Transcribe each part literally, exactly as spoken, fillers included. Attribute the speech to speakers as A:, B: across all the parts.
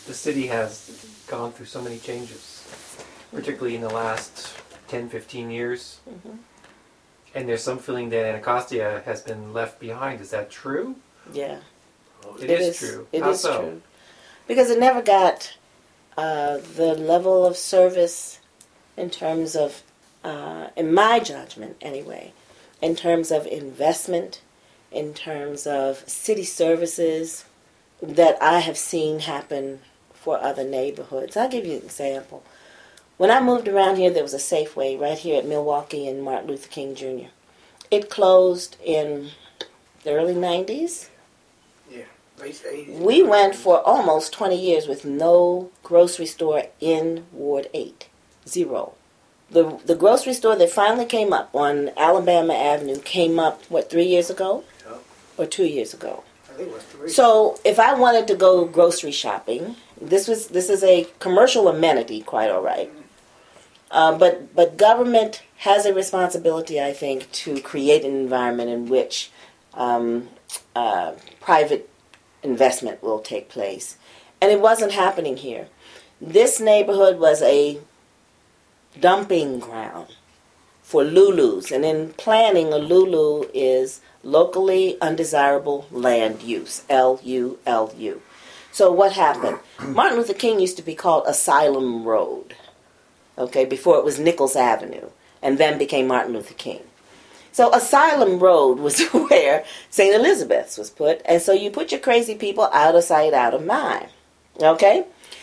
A: the city has gone through so many changes, particularly in the last ten, fifteen years. Mm-hmm. And there's some feeling that Anacostia has been left behind. Is that true?
B: Yeah.
A: Well, it, it is, is true.
B: It
A: How
B: is
A: so?
B: true. Because it never got uh, the level of service in terms of, uh, in my judgment anyway, in terms of investment, in terms of city services that I have seen happen for other neighborhoods. I'll give you an example. When I moved around here, there was a Safeway right here at Milwaukee and Martin Luther King Junior It closed in the early nineties.
C: Yeah, late eighties.
B: We went for almost twenty years with no grocery store in Ward eight. Zero. The the grocery store that finally came up on Alabama Avenue came up, what, three years ago?
C: Yep.
B: Or two years ago?
C: I think it was three.
B: So if I wanted to go grocery shopping, this was this is a commercial amenity, quite all right. Uh, but but government has a responsibility, I think, to create an environment in which um, uh, private investment will take place. And it wasn't happening here. This neighborhood was a dumping ground for Lulus. And in planning, a Lulu is locally undesirable land use, L U L U. So what happened? Martin Luther King used to be called Asylum Road. Okay, before it was Nichols Avenue, and then became Martin Luther King. So Asylum Road was where Saint Elizabeth's was put, and so you put your crazy people out of sight, out of mind. Okay?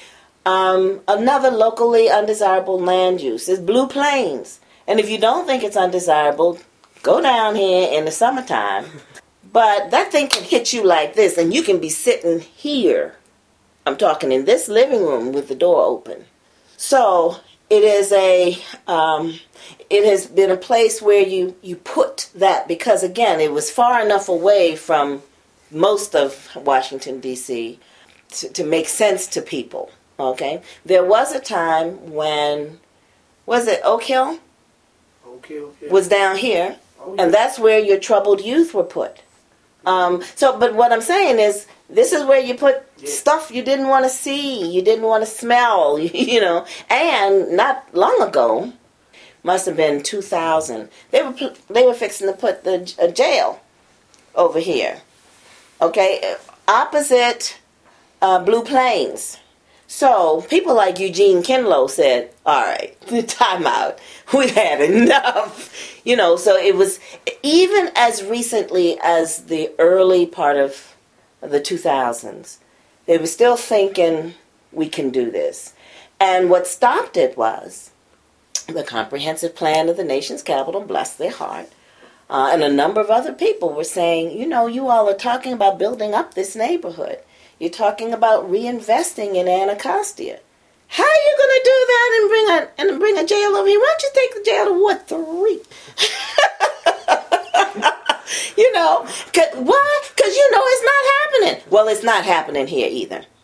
B: Um, another locally undesirable land use is Blue Plains. And if you don't think it's undesirable, go down here in the summertime. But that thing can hit you like this, and you can be sitting here. I'm talking in this living room with the door open. So it is a, um, it has been a place where you, you put that, because again, it was far enough away from most of Washington, D C to, to make sense to people, okay? There was a time when, was it Oak Hill?
C: Oak Hill, yeah.
B: Was down here,
C: Oh, yeah.
B: and that's where your troubled youth were put. Um, so, but what I'm saying is, this is where you put
C: Yeah.
B: stuff you didn't want to see, you didn't want to smell, you know. And not long ago, must have been two thousand. They were pl- they were fixing to put the a jail over here, okay, opposite uh, Blue Plains. So people like Eugene Kinlow said, "All right, time out. We've had enough." You know, so it was even as recently as the early part of the two thousands. They were still thinking, we can do this. And what stopped it was the comprehensive plan of the nation's capital, bless their heart, uh, and a number of other people were saying, you know, you all are talking about building up this neighborhood. You're talking about reinvesting in Anacostia. How are you going to do that and bring a and bring a jail over here? Why don't you take the jail to Ward three? You know, cause, why? Because, you know, it's not happening. Well, it's not happening here either.